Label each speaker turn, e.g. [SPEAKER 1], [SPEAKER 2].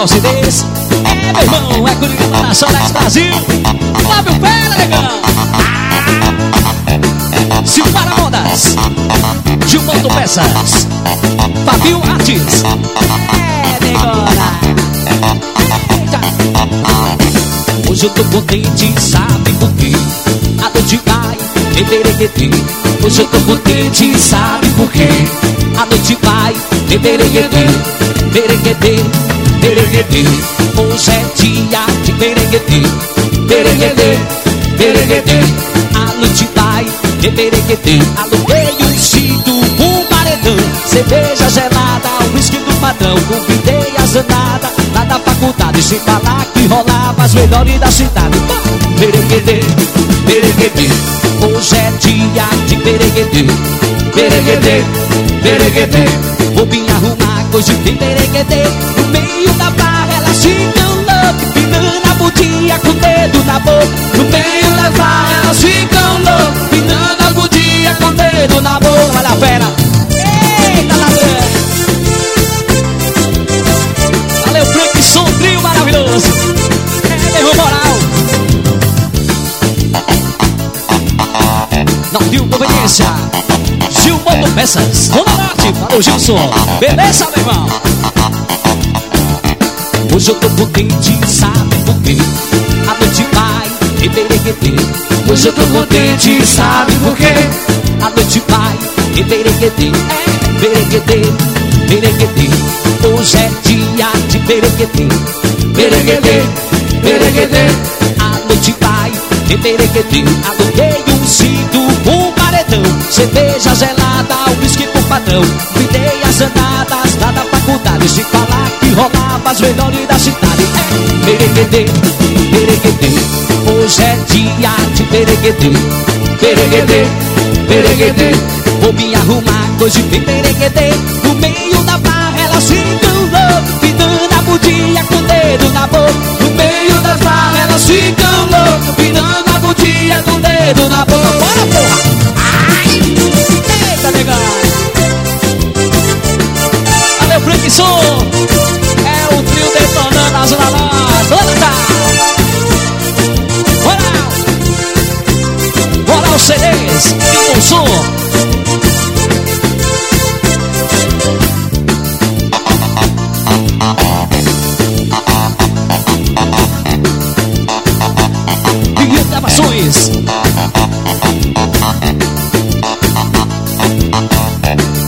[SPEAKER 1] Moral CDs. É, meu irmão, é Curitiba na Solex Brasil. Fábio Pera, negão. Silmara Modas, Gilmando Peças, Fabio Artes. É, negona. Hoje eu tô contente, sabe por quê? A noite vai bebereguete. Hoje eu tô contente, sabe por quê? A noite vai bebereguete, bereguete, bereguete. Hoje é dia de bereguete, bereguete, bereguete. A noite vai bebereguete. Aluguei um cinto, um paredão, cerveja gelada, o whisky do patrão. Convidei a zanada lá da faculdade, sem falar que rolava as melhores da cidade. Bereguete, bereguete. Hoje é dia de bereguete, bereguete, bereguete. Vou me arrumar coisa de bereguete. No meio da barra elas ficam loucas, empinando a bundinha com o dedo na boca. No meio da barra elas ficam loucas, empinando a bundinha com o dedo na boca. Olha a fera. Eita, ladrão. Valeu, Frank, sombrio maravilhoso. É, meu moral. Não viu conveniência. Gilmando Peças, Dona Norte, falou Gilson. Beleza, meu irmão? Hoje eu tô contente, sabe por quê? A noite vai bebereguete. Hoje eu tô contente, sabe por quê? A noite vai bebereguete. É, bereguete, bereguete. Hoje é dia de bereguete, bereguete, bereguete. A noite vai bebereguete. Aluguei um cinto, um paredão, cerveja gelada, o whisky por padrão. Cuidei as andadas lá da faculdade, sem falar que rolava as melhores da cidade. É, bereguete, bereguete. Hoje é dia de bereguete, bereguete, bereguete. Vou me arrumar hoje bem bereguete. No meio da barra elas ficam loucas, pintando a bundinha com o dedo na boca. No meio das barras elas ficam loucas, pintando a bundinha com o dedo na boca. Bora, porra! Ai! Eita, negão! Valeu, Frank Som! É o trio detonando a Zona Norte. Bora! Os CDs e o som. E gravações.